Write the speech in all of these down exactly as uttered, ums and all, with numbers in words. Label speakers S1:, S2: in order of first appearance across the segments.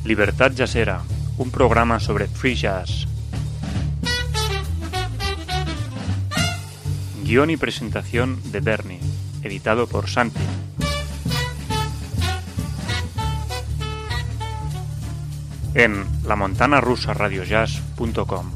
S1: Libertad Jazzera, un programa sobre free jazz. Guión y presentación de Bernie, editado por Santi. En la montana rusa radio jazz punto com.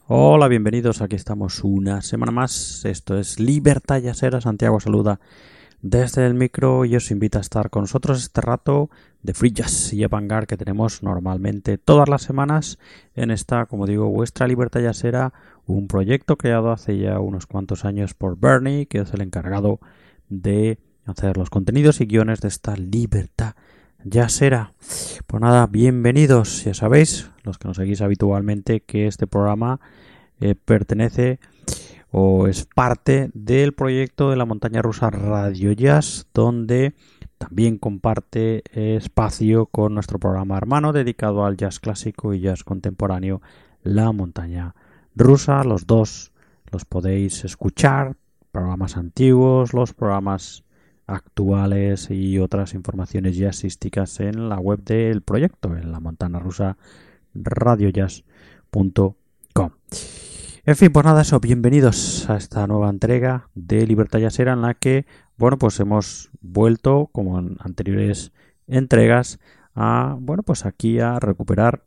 S2: Hola, bienvenidos, aquí estamos una semana más, esto es Libertad Jazzera, Santiago saluda desde el micro y os invita a estar con nosotros este rato de Free Jazz y Avant-Garde que tenemos normalmente todas las semanas en esta, como digo, vuestra Libertad Jazzera, un proyecto creado hace ya unos cuantos años por Bernie, que es el encargado de hacer los contenidos y guiones de esta Libertad Jazzera. Pues nada, bienvenidos, ya sabéis, los que nos seguís habitualmente, que este programa eh, pertenece o es parte del proyecto de la montaña rusa Radio Jazz, donde también comparte espacio con nuestro programa hermano dedicado al jazz clásico y jazz contemporáneo, La Montaña Rusa. Los dos los podéis escuchar, programas antiguos, los programas actuales y otras informaciones jazzísticas en la web del proyecto, en la montaña rusa radio jazz punto com. En fin, pues nada, eso, bienvenidos a esta nueva entrega de Libertad Jazzera en la que, bueno, pues hemos vuelto, como en anteriores entregas, a, bueno, pues aquí a recuperar,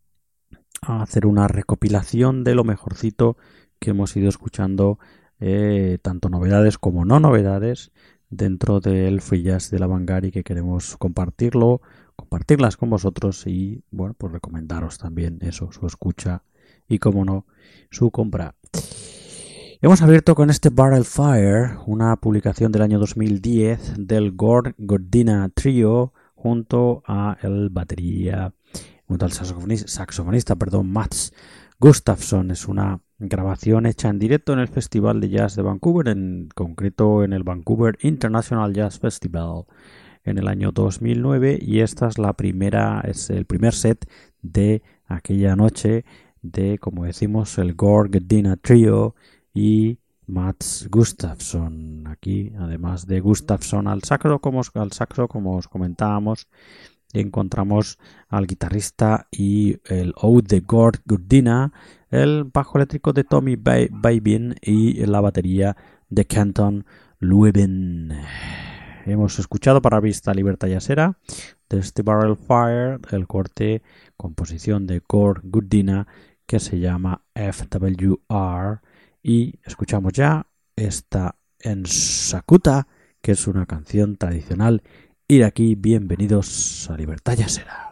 S2: a hacer una recopilación de lo mejorcito que hemos ido escuchando, eh, tanto novedades como no novedades, dentro del free jazz de la Vanguard y que queremos compartirlo, compartirlas con vosotros y, bueno, pues recomendaros también eso, su escucha y, como no, su compra. Hemos abierto con este Barrel Fire, una publicación del año dos mil diez del Gord Gordina Trio junto a el batería, junto al saxofonista, saxofonista perdón, Mats Gustafsson. Es una grabación hecha en directo en el Festival de Jazz de Vancouver, en concreto en el Vancouver International Jazz Festival en el año dos mil nueve, y esta es la primera, es el primer set de aquella noche de, como decimos, el Gord Gordina Trio y Mats Gustafsson. Aquí, además de Gustafsson al saxo, como, al saxo, como os comentábamos, encontramos al guitarrista y el oud de Gord Gordina, el bajo eléctrico de Tommy Babin y la batería de Kenton Lubin. Hemos escuchado para Vista Libertad Jazzera de este Barrel Fire el corte, composición de Gord Gordina, que se llama F W R, y escuchamos ya esta en Sakuta, que es una canción tradicional iraquí. Bienvenidos a Libertad Jazzera.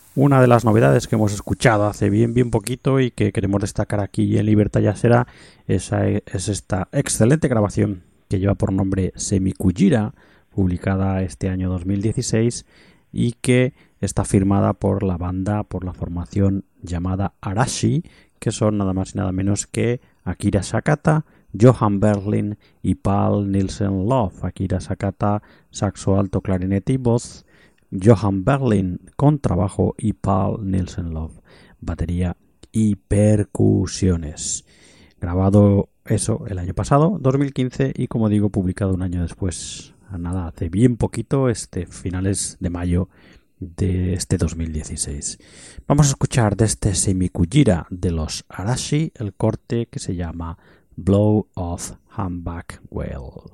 S2: Una de las novedades que hemos escuchado hace bien bien poquito y que queremos destacar aquí en Libertad Jazzera es, es esta excelente grabación que lleva por nombre Semikujira, publicada este año dos mil dieciséis y que está firmada por la banda, por la formación llamada Arashi, que son nada más y nada menos que Akira Sakata, Johan Berlin y Paul Nielsen Love. Akira Sakata, saxo alto, clarinete y voz; Johan Berlin, contrabajo; y Paul Nielsen Love, batería y percusiones. Grabado eso el año pasado, dos mil quince, y como digo, publicado un año después, nada, hace bien poquito, este finales de mayo de este dos mil dieciséis. Vamos a escuchar de este Semikujira de los Arashi el corte que se llama Blow of Humpback Whale.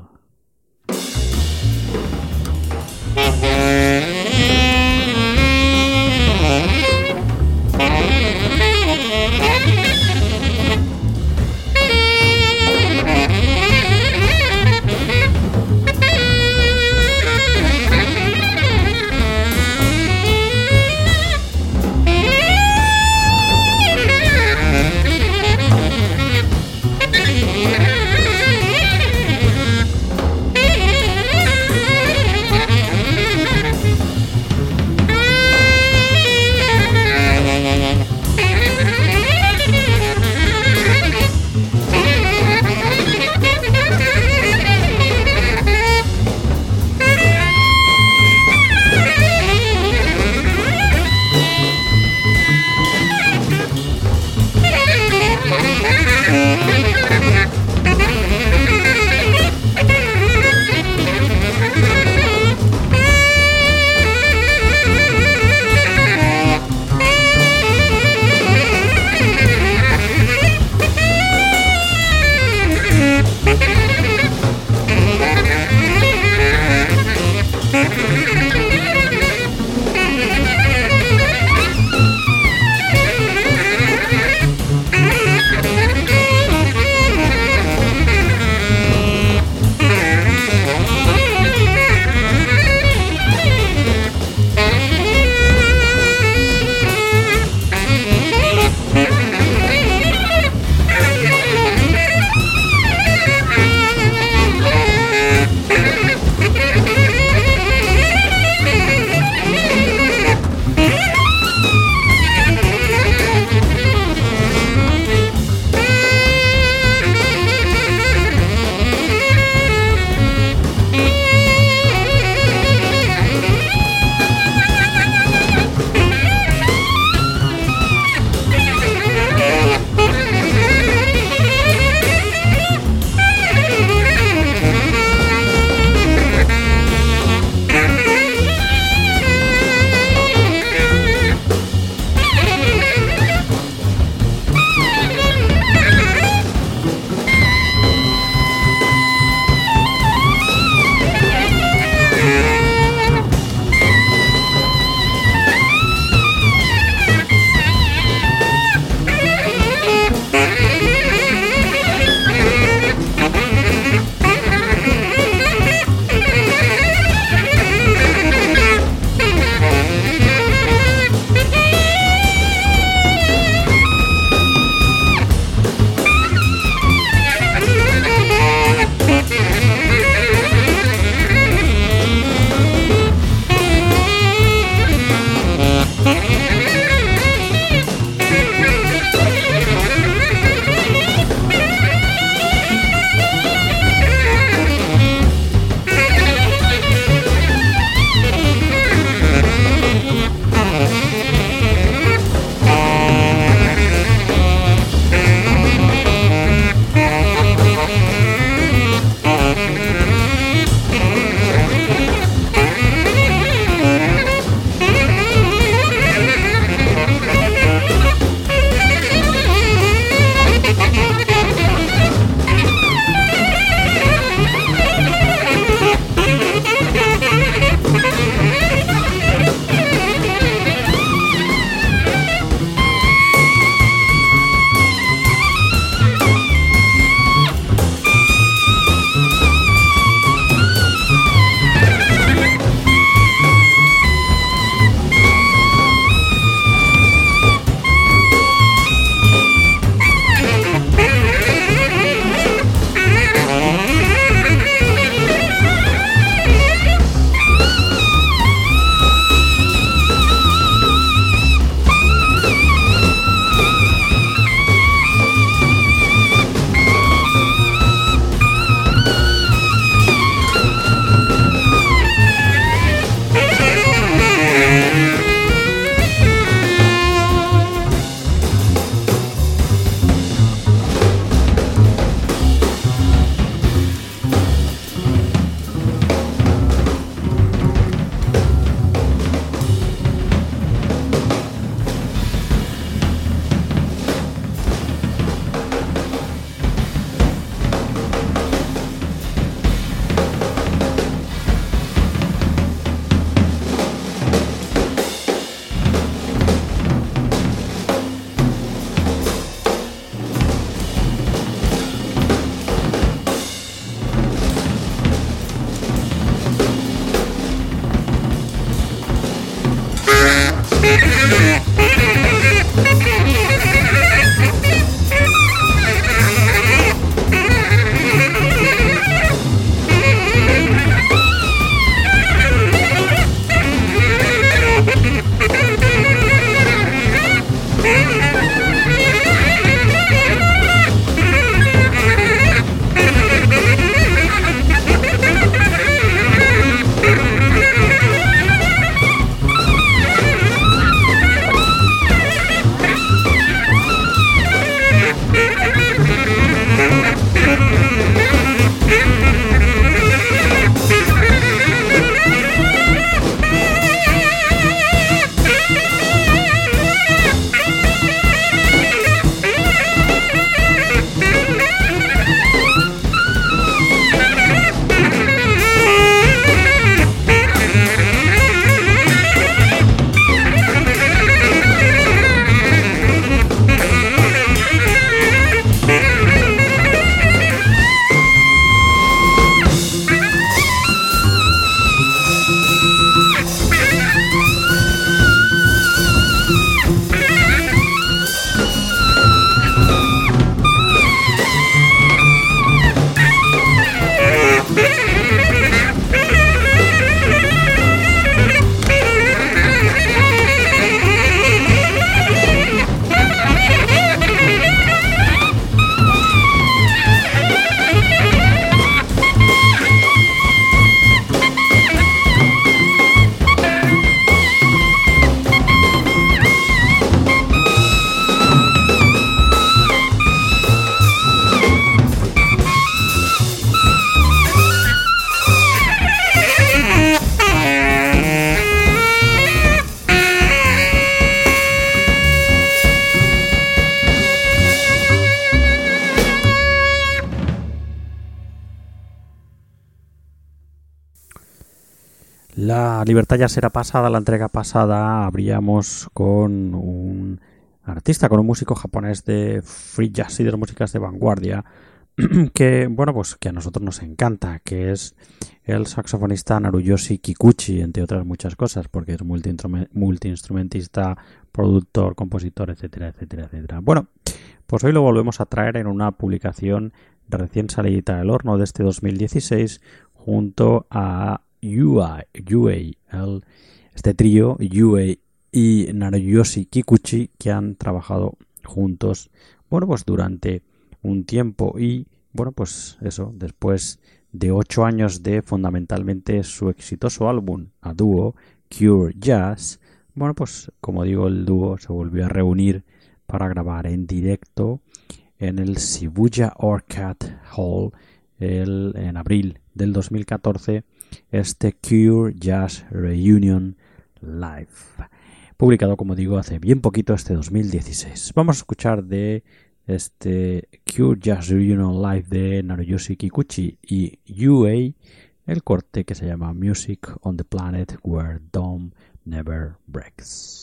S2: La Libertad Jazzera pasada, la entrega pasada, abríamos con un artista, con un músico japonés de free jazz y de las músicas de vanguardia, que, bueno, pues que a nosotros nos encanta, que es el saxofonista Naruyoshi Kikuchi, entre otras muchas cosas, porque es multiinstrumentista, productor, compositor, etcétera, etcétera, etcétera. Bueno, pues hoy lo volvemos a traer en una publicación recién salida del horno de este dos mil dieciséis, junto a U A, U A, el, este trío U A y Naruyoshi Kikuchi, que han trabajado juntos, bueno, pues durante un tiempo. Y bueno, pues eso, después de ocho años de fundamentalmente su exitoso álbum a dúo Cure Jazz, bueno, pues como digo, el dúo se volvió a reunir para grabar en directo en el Shibuya Orchard Hall el, en abril del dos mil catorce, este Cure Jazz Reunion Live, publicado, como digo, hace bien poquito, este dos mil dieciséis. Vamos a escuchar de este Cure Jazz Reunion Live de Naruyoshi Kikuchi y U A el corte que se llama Music on the Planet Where Dawn Never Breaks.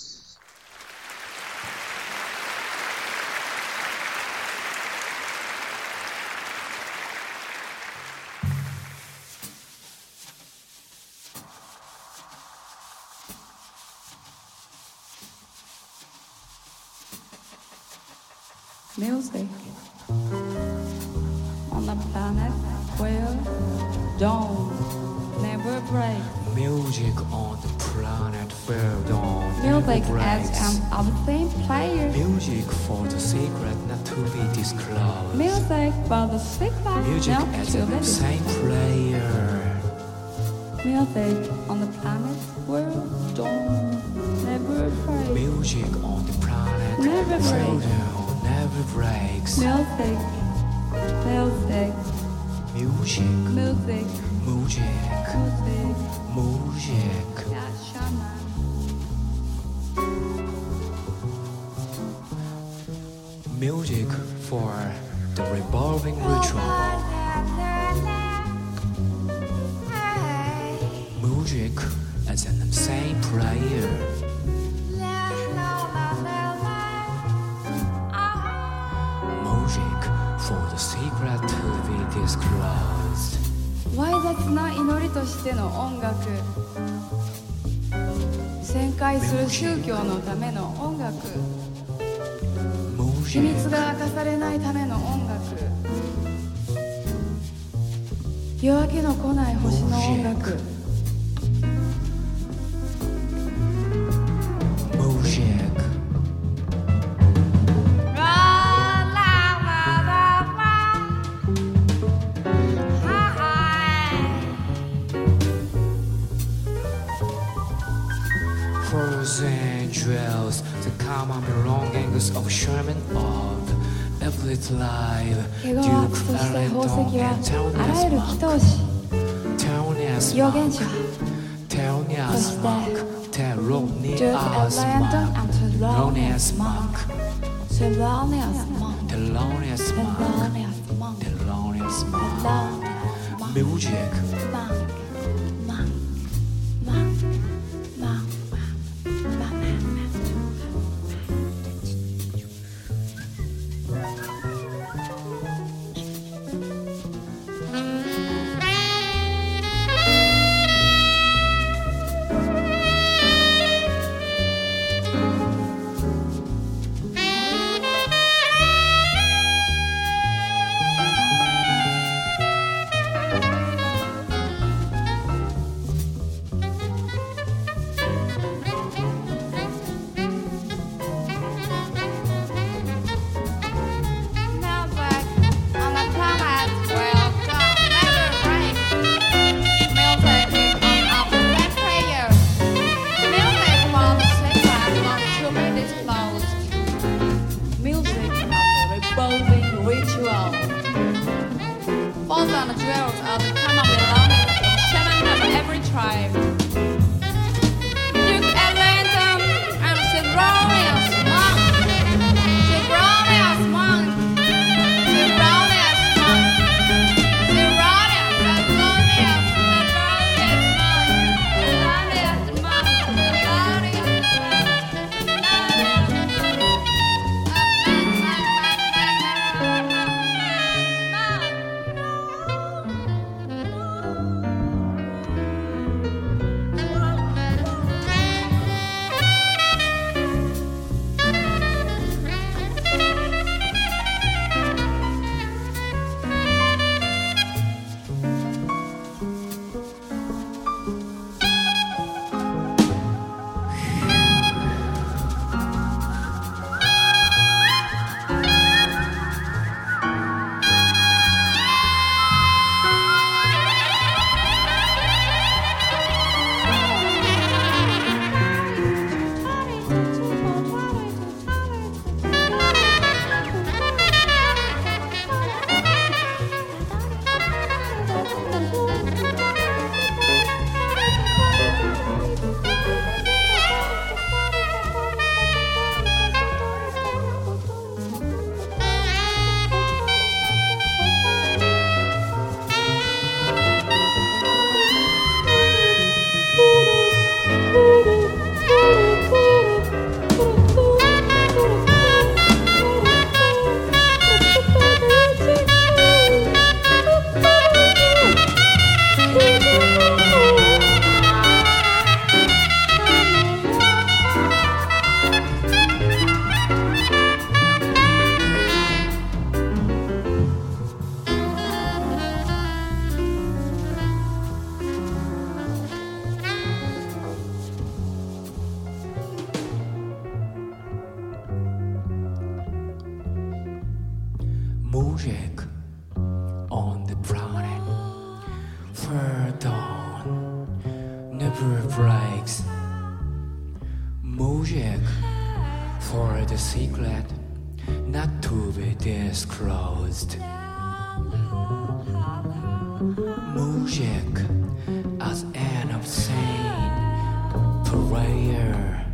S3: Music on the planet where dawn never breaks.
S4: Music on the planet where dawn
S3: Music
S4: never
S3: as
S4: breaks.
S3: an obscene player.
S4: Music for the secret not to be disclosed.
S3: Music for the secret
S4: Music
S3: not
S4: as
S3: to
S4: an
S3: be
S4: insane player.
S3: Music on the planet where dawn never breaks.
S4: Music on the planet
S3: Never
S4: where
S3: breaks.
S4: dawn never breaks.
S3: Music, music,
S4: Music,
S3: music,
S4: music,
S3: music.
S4: music.
S3: Yeah, shaman.
S4: Music for the revolving ritual. Music as an insane player. Music for the secret to be disclosed.
S3: わい雑な祈りとしての音楽、旋回する宗教のための音楽、秘
S4: Music,
S3: 密が明かされないための音楽、夜明けの来ない星の音楽、
S4: music, frozen drills, the common belongings of Sherman of Everett Live,
S3: 毛皮、
S4: Duke
S3: そして
S4: Ellington
S3: 宝石は
S4: and
S3: あらゆる
S4: Thelonious
S3: 祈祷
S4: Monk.
S3: 師、
S4: Thelonious
S3: 預言
S4: Monk,
S3: 者、
S4: Thelonious
S3: そして
S4: Monk,
S3: Duke
S4: Thelonious
S3: Ellington
S4: Monk,
S3: and
S4: Thelonious
S3: Thelonious
S4: Monk,
S3: Thelonious Monk,
S4: Thelonious Monk,
S3: Thelonious Monk,
S4: Thelonious Monk.
S3: Thelonious Monk,
S4: Music,
S3: Monk, Monk, Monk, Monk, Monk.
S4: Music on the planet where dawn never breaks. Music for the secret not to be disclosed. Music as an obscene prayer.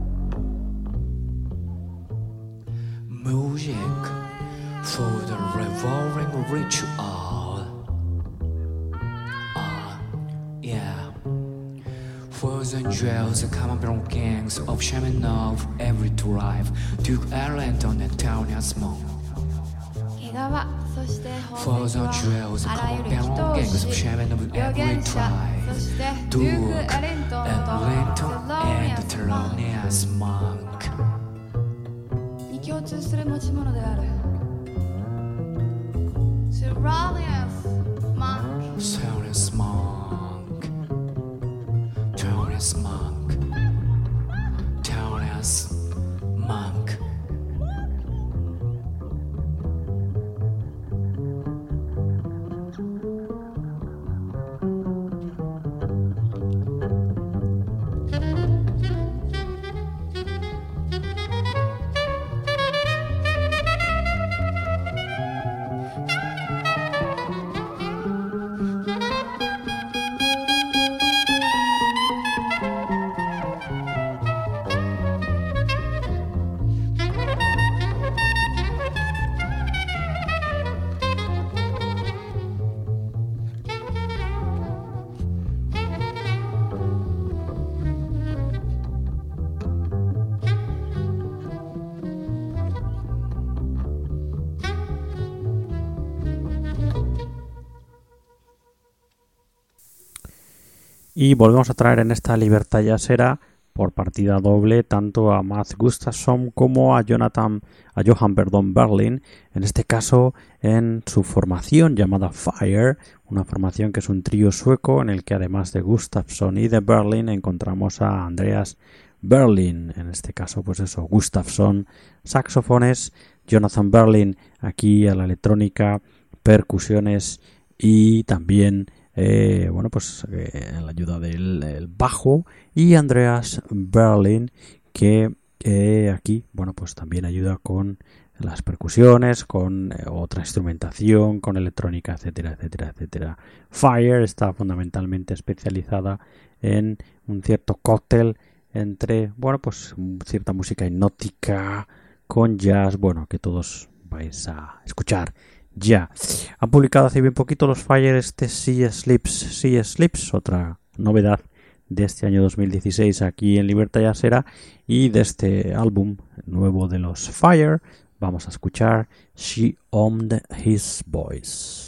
S4: Music for the revolving ritual. Ah, uh, yeah. Foes and jewels, the common brown gangs of shaman of every tribe. Duke Ellington and Tony Asmon. Foes and jewels, the common brown gangs of shaman of every tribe. Duke Ellington and Thelonious Monk.
S3: に共通する持ち物である Thelonious Monk
S4: Thelonious Monk Thelonious Monk Thelonious Monk
S2: Y volvemos a traer en esta Libertad Jazzera por partida doble tanto a Mats Gustafsson como a Jonathan, a Johan perdón, Berlin, en este caso en su formación llamada Fire, una formación que es un trío sueco en el que además de Gustafsson y de Berlin encontramos a Andreas Berlin, en este caso pues eso, Gustafsson, saxofones, Jonathan Berlin aquí a la electrónica, percusiones y también Eh, bueno, pues eh, la ayuda del el bajo y Andreas Berlin que eh, aquí, bueno, pues también ayuda con las percusiones, con eh, otra instrumentación, con electrónica, etcétera, etcétera, etcétera. Fire está fundamentalmente especializada en un cierto cóctel entre, bueno, pues cierta música hipnótica con jazz, bueno, que todos vais a escuchar. Ya, han publicado hace bien poquito los Fire este Sea Sleeps, Sea Sleeps, otra novedad de este año dos mil dieciséis aquí en Libertad Jazzera, y de este álbum nuevo de los Fire vamos a escuchar She Owned His Voice.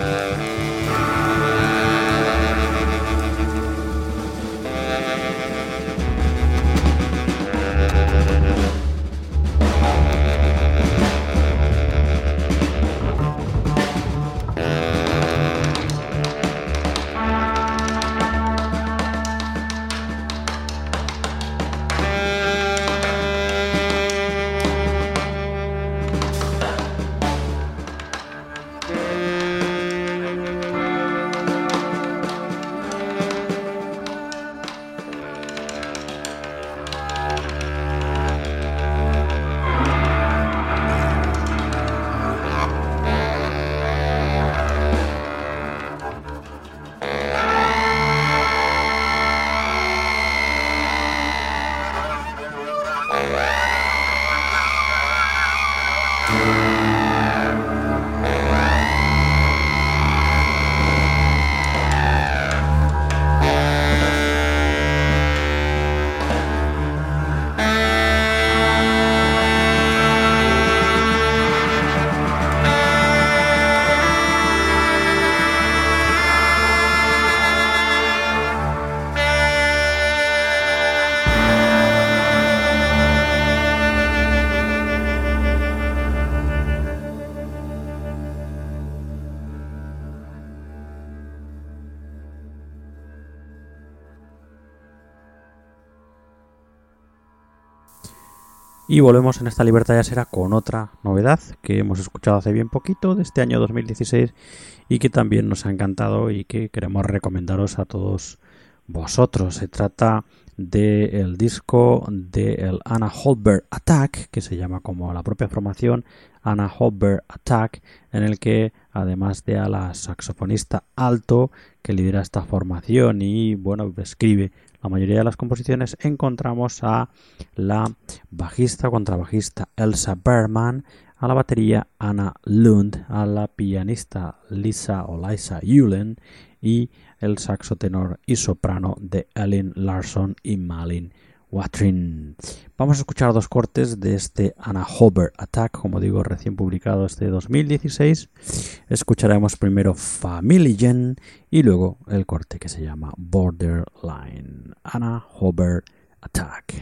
S2: Y volvemos en esta Libertad Jazzera con otra novedad que hemos escuchado hace bien poquito de este año dos mil dieciséis y que también nos ha encantado y que queremos recomendaros a todos vosotros. Se trata del disco del Anna Holberg Attack, que se llama como la propia formación Anna Holberg Attack, en el que además de a la saxofonista alto que lidera esta formación y bueno escribe la mayoría de las composiciones, encontramos a la bajista contrabajista Elsa Berman, a la batería Anna Lund, a la pianista Lisa o Lisa Ulen y el saxo tenor y soprano de Elin Larsson y Malin Watrin. Vamos a escuchar dos cortes de este Anna Holberg Attack, como digo, recién publicado este dos mil dieciséis. Escucharemos primero Familien y luego el corte que se llama Borderline. Anna Holberg Attack.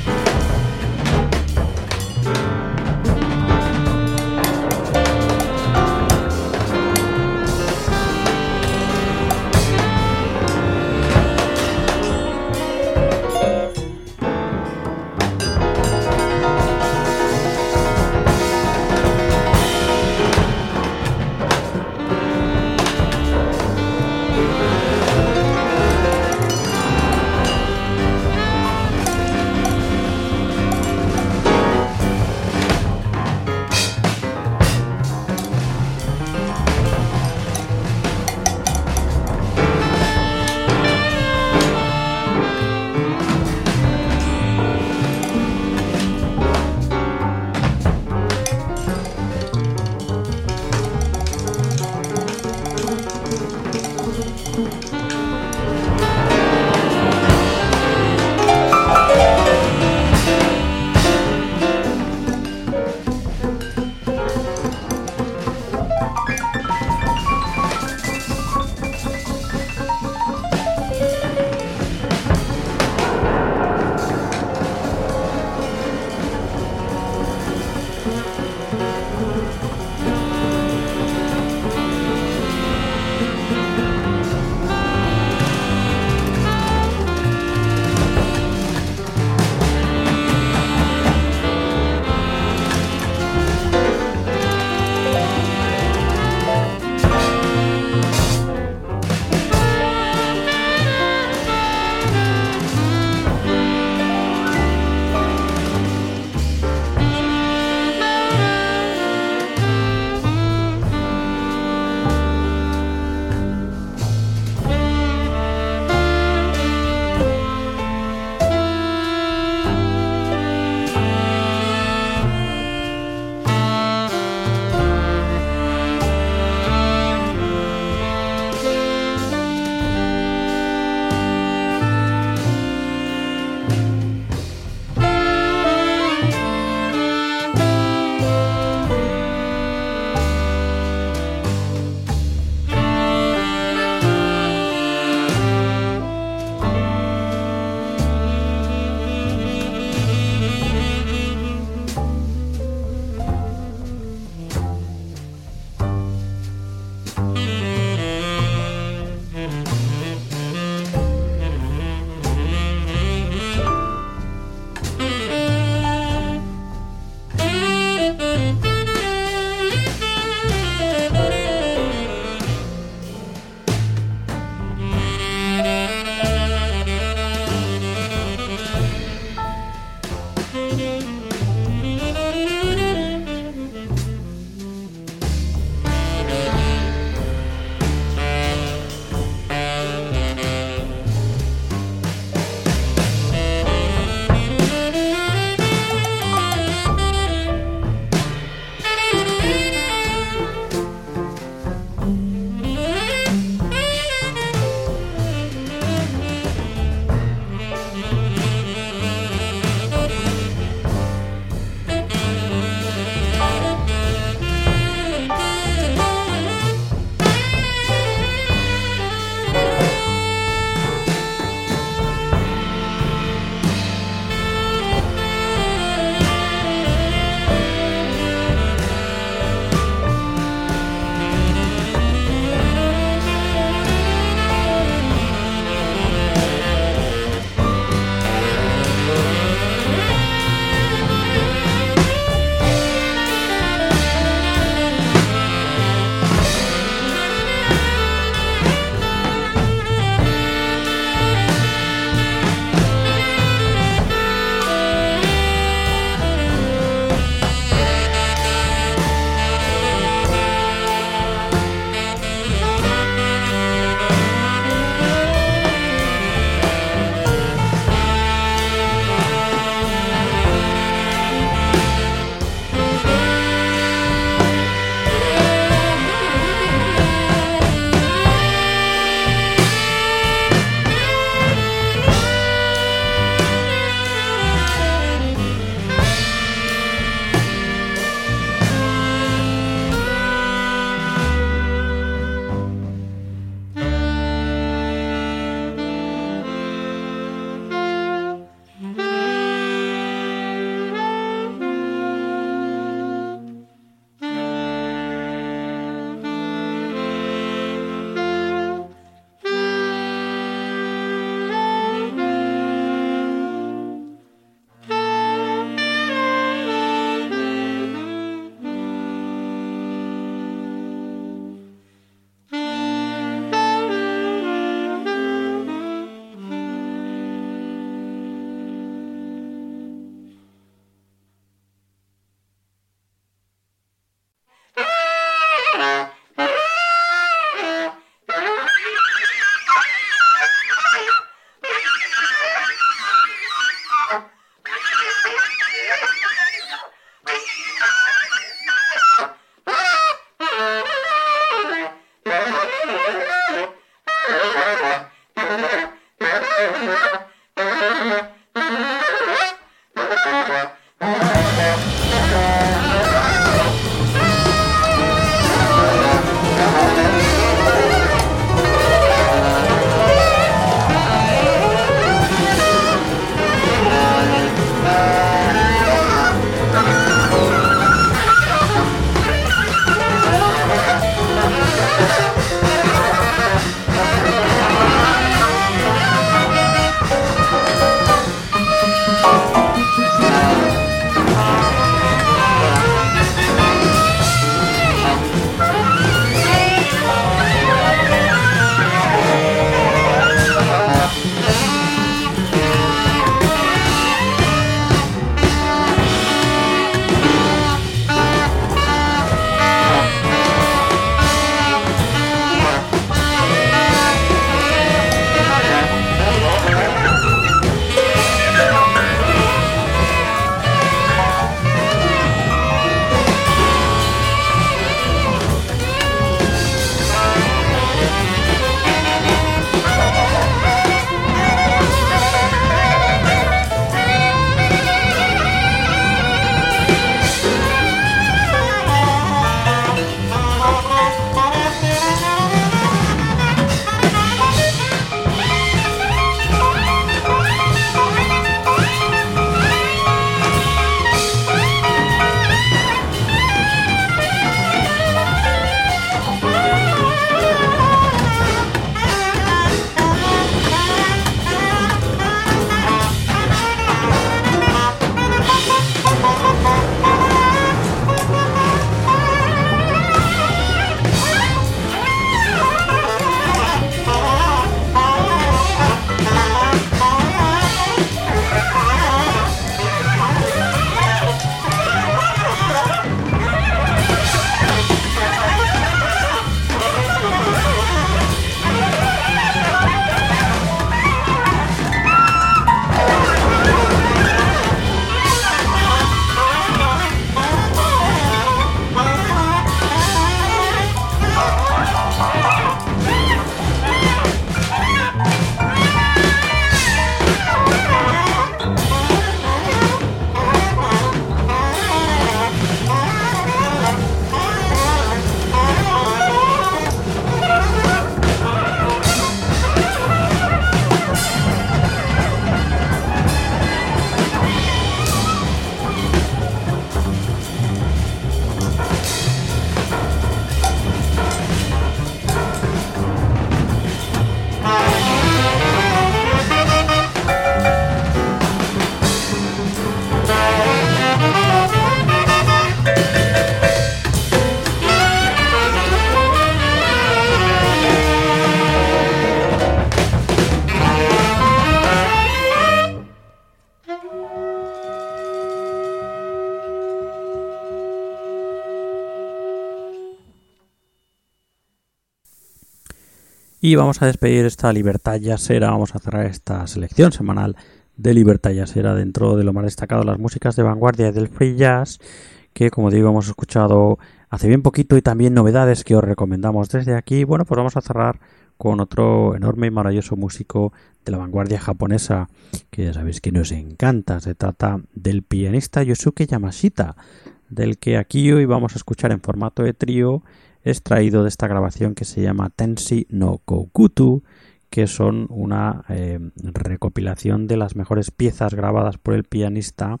S2: Y vamos a despedir esta Libertad Jazzera, vamos a cerrar esta selección semanal de Libertad Jazzera dentro de lo más destacado de las músicas de vanguardia del free jazz, que como digo hemos escuchado hace bien poquito y también novedades que os recomendamos desde aquí. Bueno, pues vamos a cerrar con otro enorme y maravilloso músico de la vanguardia japonesa, que ya sabéis que nos encanta. Se trata del pianista Yosuke Yamashita, del que aquí hoy vamos a escuchar en formato de trío, extraído de esta grabación que se llama Tenshi no Kokutu, que son una eh, recopilación de las mejores piezas grabadas por el pianista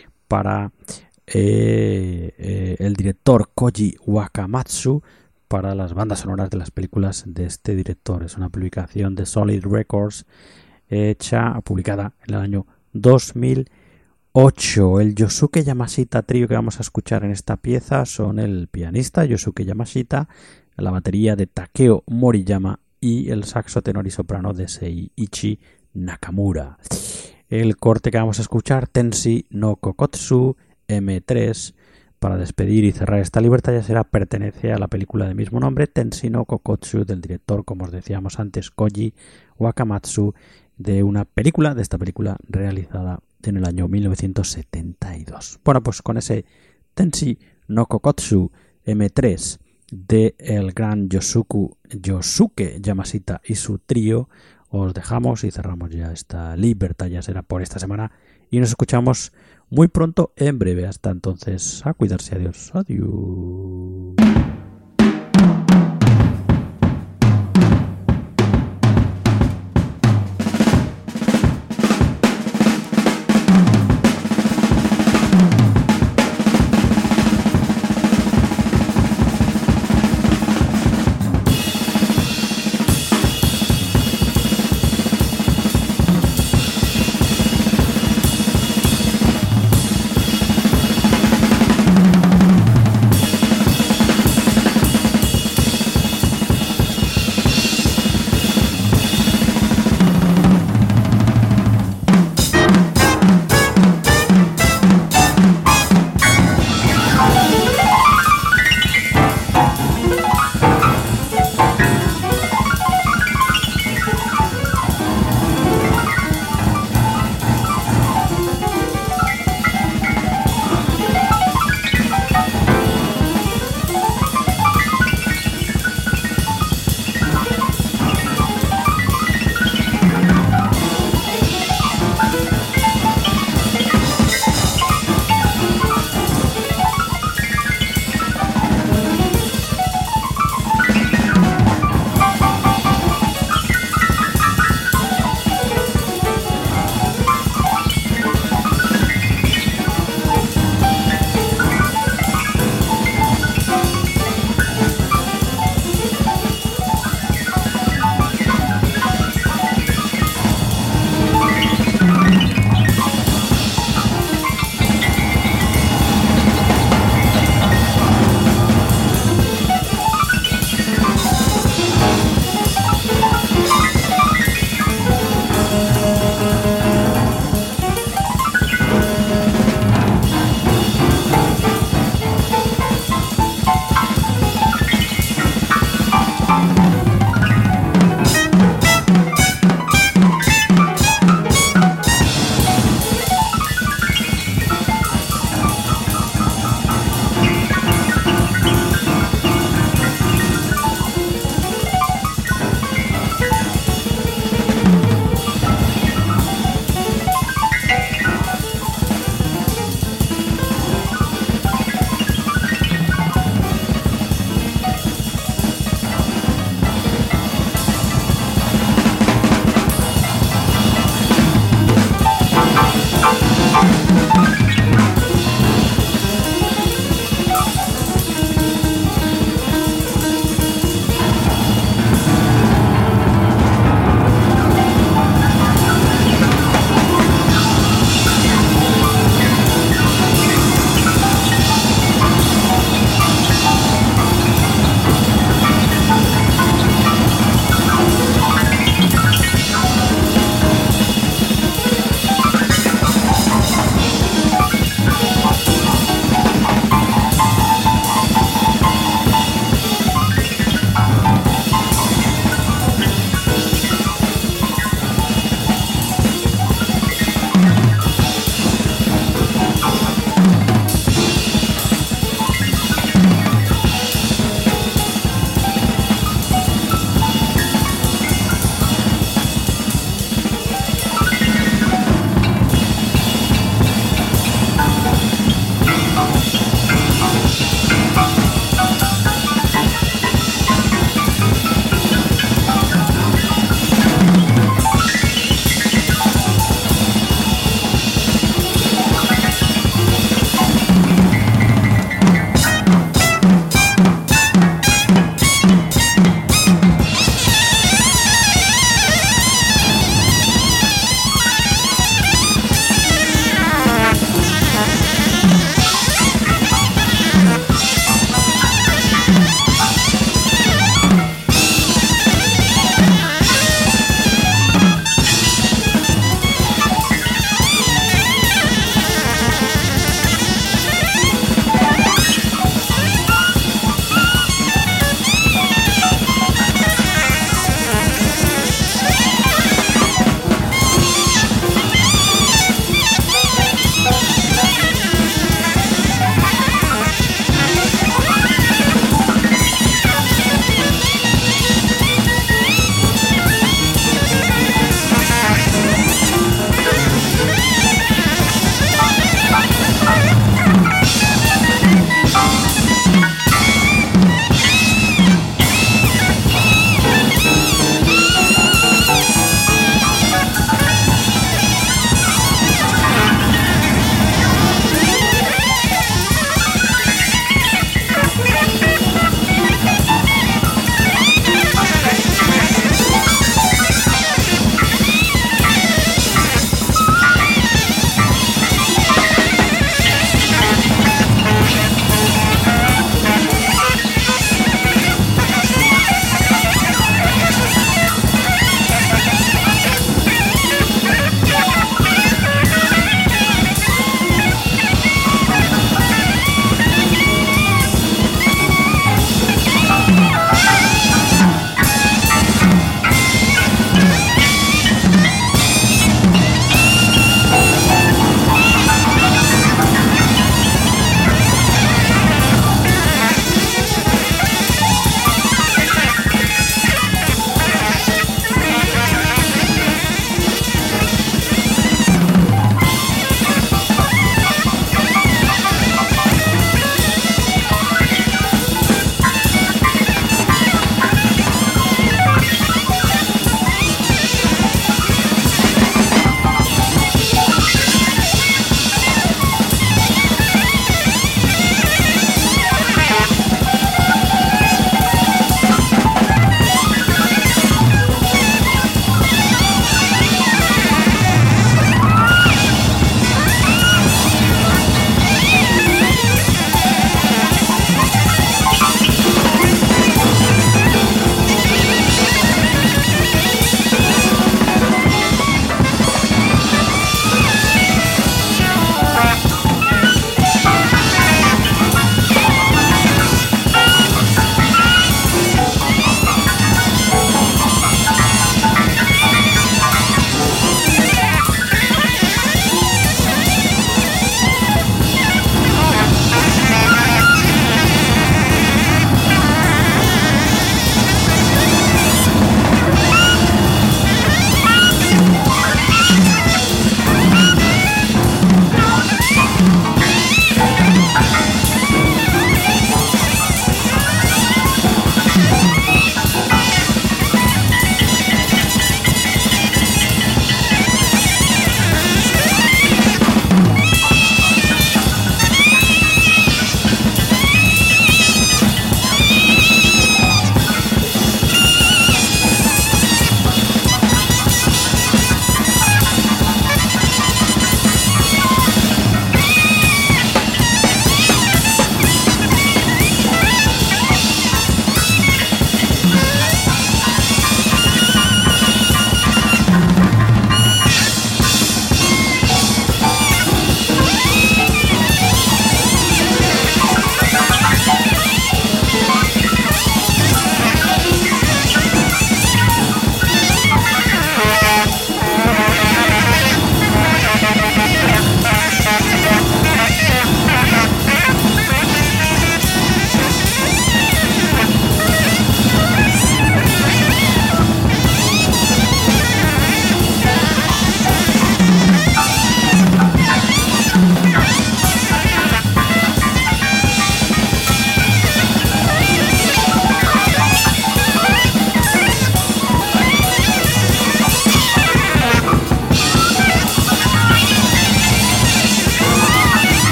S2: para eh, eh, el director Koji Wakamatsu, para las bandas sonoras de las películas de este director. Es una publicación de Solid Records hecha, publicada en el año dos mil ocho. El Yosuke Yamashita trío que vamos a escuchar en esta pieza son el pianista Yosuke Yamashita, la batería de Takeo Moriyama y el saxo tenor y soprano de Seiichi Nakamura. El corte que vamos a escuchar, Tenshi no Kokotsu eme tres, para despedir y cerrar esta Libertad Jazzera, pertenece a la película de mismo nombre, Tenshi no Kokotsu, del director, como os decíamos antes, Koji Wakamatsu, de una película, de esta película realizada en el año mil novecientos setenta y dos. Bueno, pues con ese Tenshi no Kokotsu eme tres de el gran Yosuku, Yosuke Yamashita y su trío, os dejamos y cerramos ya esta Libertad Jazzera por esta semana y nos escuchamos muy pronto en breve. Hasta entonces, a cuidarse. Adiós. Adiós.